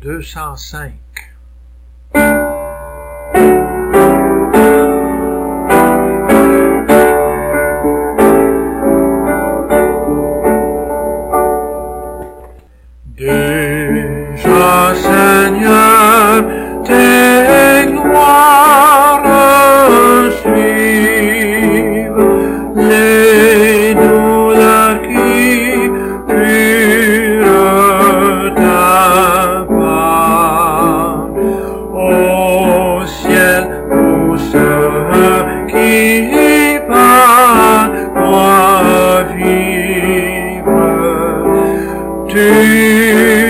205. Déjà, Seigneur, tes gloires suivent les douleurs qui furent t'apparent. Au ciel, pour ceux qui par toi vivent, tu